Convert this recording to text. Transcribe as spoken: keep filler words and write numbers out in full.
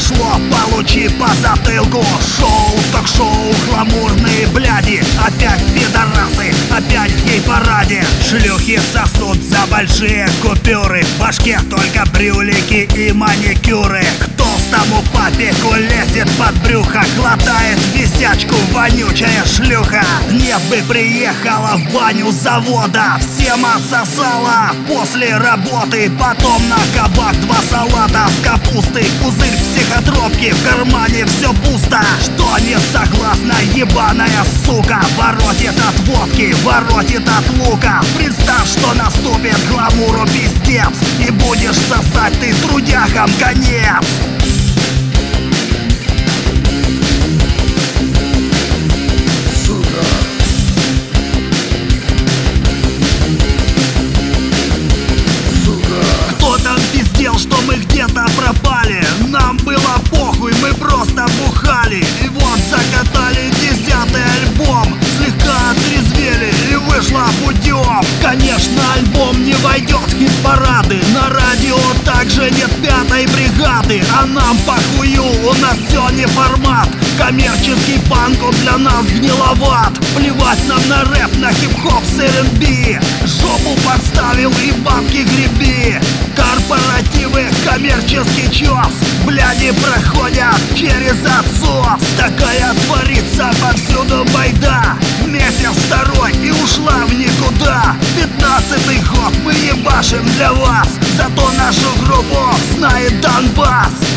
пришло, получи по затылку. Шоу, ток-шоу, гламурные бляди. Опять пидорасы, опять в гей-параде. Шлюхи сосут за большие купюры. В башке только брюлики и маникюры. К толстому папику лезет под брюхо, глотает висячку вонючая шлюха. Нет бы приехала в баню завода, всем отсосала после работы. Потом на кабак два салата с капустой, пузырь психотропки, в кармане все пусто. Что не согласна ебаная сука, воротит от водки, воротит от лука. Представь, что наступит гламуру пиздец, и будешь сосать ты трудяхам конец. Что мы где-то пропали, нам было похуй, мы просто бухали. И вот закатали десятый альбом, слегка отрезвели и вышло путем. Конечно, альбом не войдет в хит-парады, на радио также нет пятой бригады. А нам похую, у нас все не формат, коммерческий панк, он для нас гниловат. Плевать нам на рэп, на хип-хоп с эр энд би, жопу подставил и бабки греби. Корпоративы, коммерческий чёс, бляди проходят через отсос. Такая творится повсюду байда, месяц второй и ушла в никуда. Пятнадцатый год мы ебашим для вас, зато нашу группу знает Донбасс.